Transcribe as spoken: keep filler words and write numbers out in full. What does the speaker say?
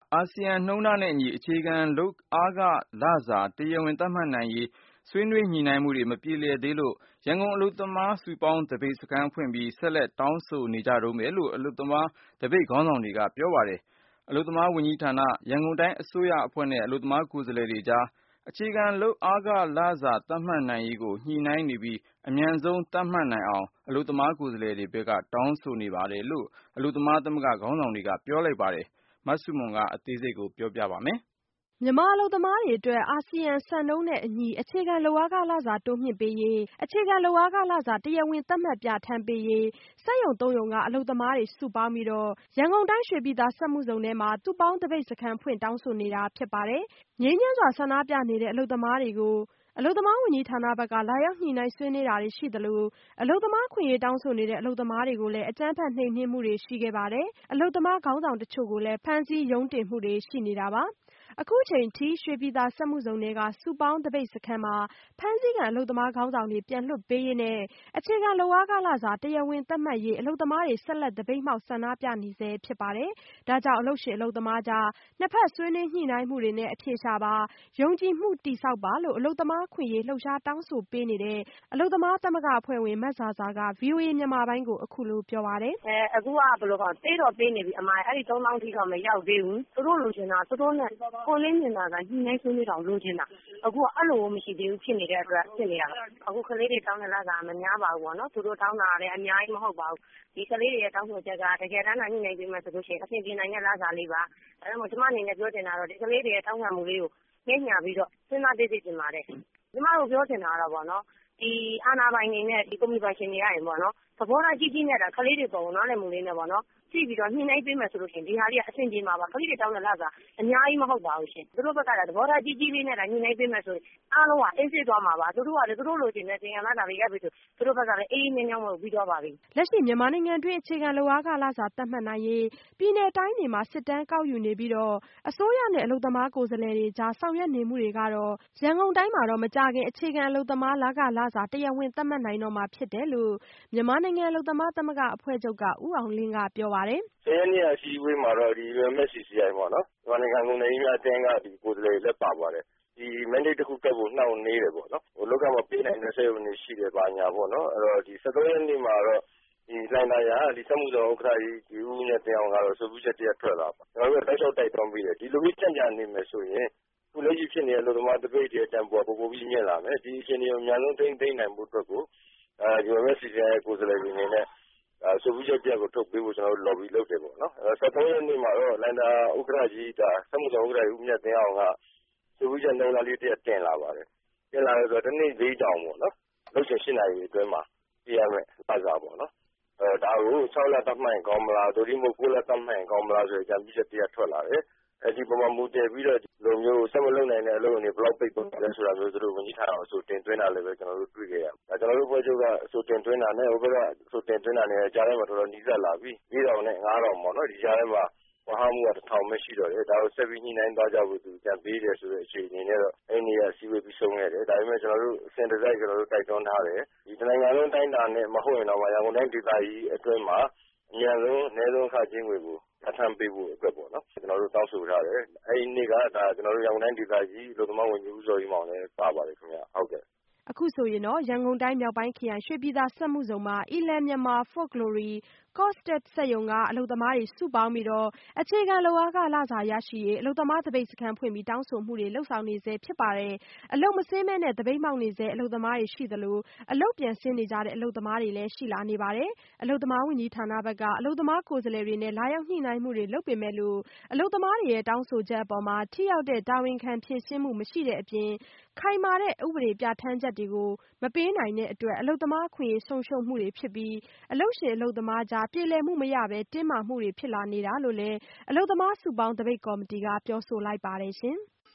အာဆီယံနှုန်းထားနဲ့အညီအခြေခံလုပ်အားခလစာတရားဝင်သတ်မှတ်နိုင်ရေးဆွေးနွေးညှိနှိုင်းမှုတွေမပြေလည်သေးလို့ရန်ကုန်အလုပ်သမားစုပေါင်းသပိတ်စခန်းဖွင့်ပြီးဆက်လက်တောင်းဆိုနေကြတုန်းပဲလို့အလုပ်သမားသပိတ်ခေါင်းဆောင်တွေကပြောပါတယ်။အလုပ်သမားဝန်ကြီးဌာန၊ရန်ကုန်တိုင်းအစိုးရအဖွဲ့နဲ့အလုပ်သမားကိုယ်စားလှယ်တွေကြားအခြေခံလုပ်အားခလစာသတ်မှတ်နိုင်ရေးကိုညှိနှိုင်းနေပြီးအမြန်ဆုံးသတ်မှတ်နိုင်အောင်အလုပ်သမားကိုယ်စားလှယ်တွေဘက်ကတောင်းဆိုနေပါတယ်လို့အလုပ်သမားသမဂ္ဂခေါင်းဆောင်တွေကပြောလိုက်ပါတယ်။မဆုမွန်အသေးစိတ်ပြောပြပါမယ်။မြန်မာအလုပ်သမားတွေအတွက်အာဆီယံစံနှုန်းနဲ့အညီအခြေခံလုပ်အားခလစာတိုးမြှင့်ပေးရေး၊အခြေခံလုပ်အားခလစာတရားဝင်သတ်မှတ်ပြဋ္ဌာန်းပေးရေးစက်ရုံသုံးရုံကအလုပ်သမားတွေစုပေါင်းပြီးရန်ကုန်တိုင်းရွှေပြည်သာစက်မှုဇုန်ထဲမှာစုပေါင်းသပိတ်စခန်းဖွင့်တောင်းဆိုနေတာဖြစ်ပါတယ်။ငြိမ်းချမ်းစွာဆန္ဒပြနေတဲ့အလုပ်သမားတွေကိုအလုပ်သမားဝန်ကြီးဌာနဘက်ကလာရောက်ညှိနှိုင်းဆွေးနွေးတာတွေရှိသလိုအလုပ်သမားအခွင့်အရေးတောင်းဆိုနေတဲ့အလုပ်သမားတွေကိုလည်းအကြမ်းဖက်နှိမ်နင်းမှုတွေရှိခဲ့ပါတယ်။အလုပ်သမားခေါင်းဆောင်တချို့ကိုလည်းဖမ်းဆီးရုံးတင်မှုတွေရှိနေတာပါ။အခုချိန်ထိရွှေပြည်သာစက်မှုဇုန်ထဲကစုပေါင်းသပိတ်စခန်းမှာဖမ်းဆီးခံအလုပ်သမားခေါင်းဆောင်တွေပြန်လွှတ်ပေးရေးနဲ့အခြေခံလုပ်အားခလစာတရားဝင်သတ်မှတ်ရေးအလုပ်သမားတွေဆက်လက်သပိတ်မှောက်ဆန္ဒပြနေဆဲဖြစ်ပါတယ်။ဒါကြောင့်အလုပ်ရှင်အလုပ်သမားကြားနှစ်ဖက်ဆွေးနွေးညှိနှိုင်းမှုတွေနဲ့အဖြေရှာပါယုံကြည်မှုတည်ဆောက်ပါလို့အလုပ်သမားအခွင့်အရေးလှုပ်ရှားတောင်းဆိုပေးနေတဲ့အလုပ်သမားသမဂ္ဂအဖွဲ့ဝင်မဇာဇာက ဗွီအိုအေမြန်မာပိုင်းကိုအခုလိုပြောပါတယ်။အဲအခုကဘယ်လိုခေါ်ပေးတော့ပေးနေပြီအမအဲ့ဒီသုံးသောင်းထိတော့မရောက်သေးဘူးသူတို့လိုချင်တာသူတို့နဲ့ကိုလင်းနေတာကညှိနှိုင်းဆွေးနွေးတောင်လိုချင်တာအခုကအဲ့လိုမရှိသေးဘူးဖြစ်နေတဲ့အတွက်ဖြစ်နေတာအခုကလေးတွေတောင်းတဲ့လစာမများပါဘူးပေါ့နော်သူတို့တောင်းတာလည်းအများကြီးမဟုတ်ပါဘူးဒီကလေးတွေရဲ့တောင်းဆိုချက်ကတကယ်တမ်းညှိနှိုင်းပေးမှဆိုလို့ရှိရင်အဆင်ပြေနိုင်တဲ့လစာလေးပါအဲဒါမှကျွန်မအနေနဲ့ပြောချင်တာတော့ဒီကလေးတွေရဲ့တောင်းခံမှုလေးကိုညှိညာပြီးတော့စဉ်းစားသိသိချင်ပါတယ်ကျွန်မတို့ပြောချင်တာတော့ပေါ့နော်ဒီအာဏာပိုင်တွေနဲ့ဒီကွန်မြူနတီရှင်တွေရရင်ပေါ့နော်သဘောထားကြီးကြီးနဲ့တာကလေးတွေပုံနားလည်မှုလေးနဲ့ပေါ့နော်ကြည့်ပြီးတော့ညှိနှိုင်းပေးမယ်ဆိုလို့ရှိရင်ဒီဟာလေးကအဆင်ပြေမှာပါကလေးတွေတောင်းတဲ့လစာအများကြီးမဟုတ်ပါဘူးရှင်သူတို့ဘက်ကလည်းသဘောထားကြီးကြီးလေးနဲ့တာညှိနှိုင်းပေးမယ်ဆိုရင်အားလုံးကအေးဆေးသွားမှာပါသူတို့ကလည်းသူတို့လိုချင်တဲ့သင်္ကန်းလာတာလေးရပ်ပြီးဆိုသူတို့ဘက်ကလည်းအေးအေးမြန်းမြန်းမဟုတ်ပြီးတော့ပါပြီလက်ရှိမြန်မာနိုင်ငံတွင်းအခြေခံလုပ်အားခလစာသတ်မှတ်နိုင်ရေးပြည်내တိုင်းတွေမှာစစ်တမ်းကောက်ယူနေပြီးတော့အစိုးရနဲ့အလုပ်သမားကိုယ်စားလှယ်တွေကြားဆောင်ရွက်နေမှုတွေကတော့ရန်ကုန်တိုင်းမှာတော့မကြခင်အခြေခံအလုပ်သမားလခလစာတရားဝင်သတ်မှတ်နိုင်တော့မှာဖြစ်တယ်လို့မြန်မာနိုင်ငံအလုပ်သမားသမဂ္ဂအဖွဲ့ချုပ်ကဦးအောင်လင်းကပြောပါတယ်။ဆယ်ရက်နေ့အစည်းအဝေးမှာတော့ဒီ ယူအမ်အက်ဖ်စီစီအိုင် ပေါ့နော်မြန်မာနိုင်ငံကုန်သည်များအသင်းကဒီကိုယ်စားလှယ်လက်ပါပါတယ်ဒီ mandate တစ်ခုတက်ဖို့နှောင့်နှေးတယ်ပေါ့နော်ဟိုလောက်ကမပေးနိုင်တဲ့ဆက်ရုံတွေရှိတယ်ပါညာပေါ့နော်အဲ့တော့ဒီဆယ်သုံးရက်နေ့မှာတော့ဒီလိုင်းလာရဒီစက်မှုဇုံဥက္ကဋ္ဌကြီးဒီဦးနဲ့တင်အောင်ကတော့ဆိုပြီးချက်တည်းထွက်လာပါကျွန်တော်တို့တိုက်လျှောက်တိုက်တွန်းပြီးတယ်ဒီလိုမျိုးကြံ့ကြံ့နေမယ်ဆိုရင်ခုလက်ရှိဖြစ်နေတဲ့အလုပ်သမားတပိတ်တွေအတန်ပေါ်ပို့ပို့ပြီးမြင့်လာမယ်ဒီအချိန်ကြီးအများဆုံးသိမ့်သိမ့်နိုင်မှုအတွက်ကိုအဲ ယူအမ်အက်ဖ်စီစီအိုင်ကိုယ်စားလှယ်တွေအနေနဲ့အဲဆိုပြီးချက်တည်းကိုထုတ်ပေးဖို့ကျွန်တော်တို့ lobby လုပ်တယ်ပေါ့နော်အဲဆယ်သုံးရက်နေ့မှာတော့လိုင်းလာဥက္ကဋ္ဌကြီးဒါစက်မှုဇုံဥက္ကဋ္ဌကြီးဦးမြတ်တင်အောင်ကဆိုပြီးချက်နှုံးလာလေးတည်းတင်လာပါတယ်တင်လာတော့တနေ့သေးတောင်ပေါ့နော်လုပ်ချင်ရှင်းနိုင်အတွင်းမှာပြရမယ်ပါစားပေါ့နော်အဲဒါကို၆လတတ်မှန်ကောင်းမလားဒိုဒီမိုကိုလတတ်မှန်ကောင်းမလားဆိုကြံပြီးချက်တည်းထွက်လာတယ်အဲဒီပုံမှာမူတည်ပြီးတော့လူမျိုးဆက်မလုပ်နိုင်တဲ့အလုပ်တွေဘလောက်ပိတ်ပေါ်လဲဆိုတာမျိုးသူတို့ဝန်ကြီးဌာနအဆိုတင်သွင်းတာလည်းပဲကျွန်တော်တို့တွေ့ခဲ့ရဒါကျွန်တော်တို့ဖွဲ့ချုပ်ကအဆိုတင်သွင်းတာနဲ့ဟိုဘက်ကအဆိုတင်သွင်းတာနဲ့ကြားထဲမှာတော်တော်နီးစပ်လာပြီ၄တောင်နဲ့၅တောင်ပေါ့နော်ဒီကြားထဲမှာဝဟာမှုကတစ်ထောင်ပဲရှိတော့တယ်ဒါကိုဆက်ပြီးညှိနှိုင်းသွားကြဖို့သူကြံပေးတယ်ဆိုတဲ့အခြေအနေနဲ့တော့အဲ့ဒီကအစည်းအဝေးပြီးဆုံးခဲ့တယ်ဒါပေမဲ့ကျွန်တော်တို့အစင်တစိုက်ကျွန်တော်တို့တိုက်တွန်းထားတယ်ဒီနိုင်ငံလုံးတိုင်းတာနဲ့မဟုတ်ရင်တော့ရန်ကုန်တိုင်းဒေသကြီးအတွင်းမှာအများဆုံးအနည်းဆုံးအခကြေးငွေကိုအထမ်းပေးဖို့အတွက်ပေါ့နော်ကျွန်တော်တို့တောင်းဆိုထားတယ်အဲ့ဒီနေ့ကဒါကျွန်တော်တို့ရန်ကုန်တိုင်းဒေသကြီးလူသမားဝန်ကြီးဦးစောကြီးမောင်လည်းပါပါတယ်ခင်ဗျဟုတ်ကဲ့အခုဆိုရင်တော့ရန်ကုန်တိုင်းမြောက်ပိုင်းခရိုင်ရွှေပြည်သာစက်မှုဇုံမှာ Elan Myanmar Folklory Costed စက်ရုံကအလုပ်သမားတွေစုပေါင်းပြီးတော့အခြေခံလုပ်အားခလစာရရှိရေးအလုပ်သမားသပိတ်စခန်းဖွင့်ပြီးတောင်းဆိုမှုတွေလှုပ်ဆောင်နေဆဲဖြစ်ပါတယ်။အလုပ်မဆင်းမဲနဲ့သပိတ်မှောက်နေဆဲအလုပ်သမားတွေရှိသလိုအလုပ်ပြန်ဆင်းနေကြတဲ့အလုပ်သမားတွေလည်းရှိလာနေပါတယ်။အလုပ်သမားဝန်ကြီးဌာနဘက်ကအလုပ်သမားကိုယ်စားလှယ်တွေနဲ့လာရောက်ညှိနှိုင်းမှုတွေလုပ်ပေမဲ့လို့အလုပ်သမားတွေရဲ့တောင်းဆိုချက်အပေါ်မှာထိရောက်တဲ့တာဝန်ခံဖြေရှင်းမှုမရှိတဲ့အပြင်ခိုင်မာတဲ့ဥပဒေပြဋ္ဌာန်းချက်တွေကိုမပေးနိုင်တဲ့အတွက်အလုပ်သမားအခွင့်အရေးဆုံးရှုံးမှုတွေဖြစ်ပြီးအလုပ်ရှင်အလုပ်သမားကြားပြေလည်မှုမရဘဲတင်းမာမှုတွေဖြစ်လာနေတာလို့လည်းအလုပ်သမားစုပေါင်းသပိတ်ကော်မတီကပြောဆိုလိုက်ပါတယ်ရှင်။